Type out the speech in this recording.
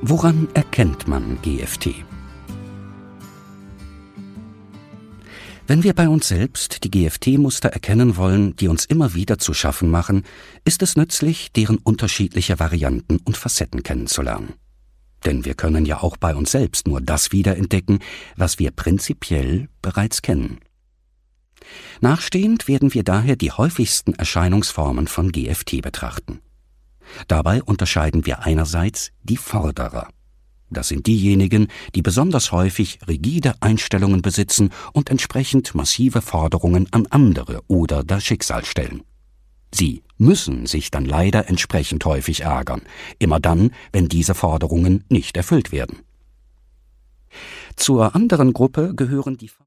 Woran erkennt man GFT? Wenn wir bei uns selbst die GFT-Muster erkennen wollen, die uns immer wieder zu schaffen machen, ist es nützlich, deren unterschiedliche Varianten und Facetten kennenzulernen. Denn wir können ja auch bei uns selbst nur das wiederentdecken, was wir prinzipiell bereits kennen. Nachstehend werden wir daher die häufigsten Erscheinungsformen von GFT betrachten. Dabei unterscheiden wir einerseits die Forderer. Das sind diejenigen, die besonders häufig rigide Einstellungen besitzen und entsprechend massive Forderungen an andere oder das Schicksal stellen. Sie müssen sich dann leider entsprechend häufig ärgern, immer dann, wenn diese Forderungen nicht erfüllt werden. Zur anderen Gruppe gehören die